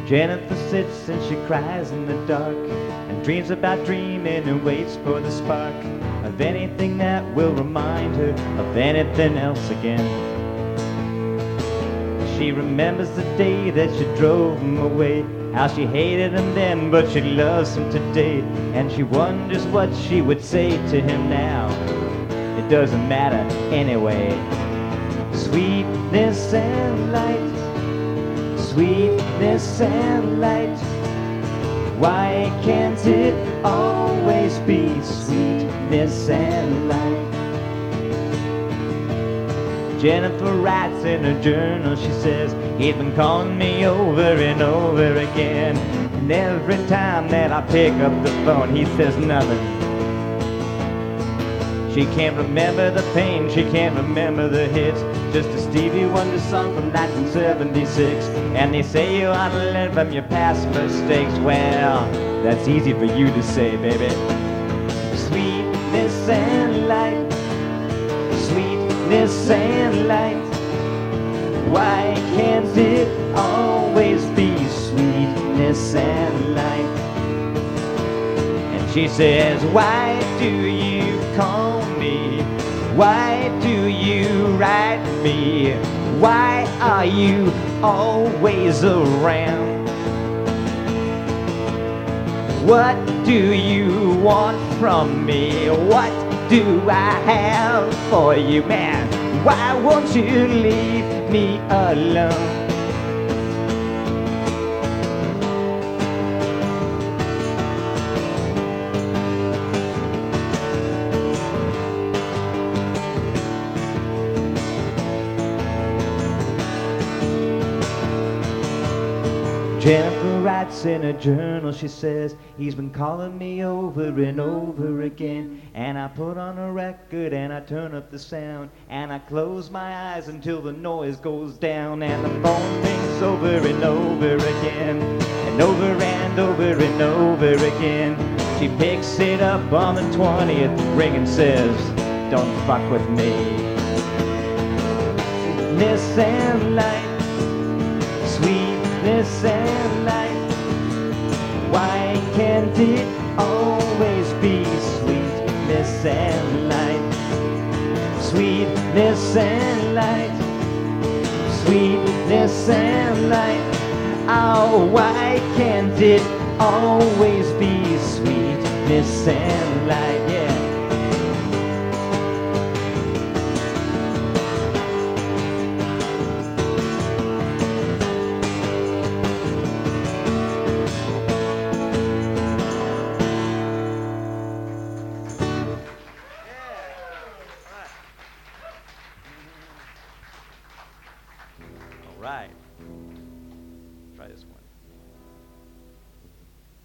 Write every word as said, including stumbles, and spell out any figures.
Jennifer sits and she cries in the dark and dreams about dreaming and waits for the spark of anything that will remind her of anything else again. She remembers the day that she drove him away, how she hated him then but she loves him today, and she wonders what she would say to him now. It doesn't matter anyway. Sweetness and light, sweetness and light, why can't it always be sweetness and light? Jennifer writes in her journal, she says, he's been calling me over and over again, and every time that I pick up the phone he says nothing. She can't remember the pain, she can't remember the hits, just a Stevie Wonder song from nineteen seventy-six. And they say you ought to learn from your past mistakes. Well, that's easy for you to say, baby. Sweetness and light, sweetness and light, why can't it always be sweetness and light? And she says, why do you call me? Why do you write me? Why are you always around? What do you want from me? What do I have for you, man? Why won't you leave me alone? Jennifer writes in her journal, she says, he's been calling me over and over again, and I put on a record and I turn up the sound, and I close my eyes until the noise goes down, and the phone rings over and over again, and over and over and over again. She picks it up on the twentieth ring and says, don't fuck with me. Sweetness and light, sweetness and light, why can't it always be sweetness and light? Sweetness and light, sweetness and light, oh, why can't it always be sweetness and light? Yeah. All right. Try this one.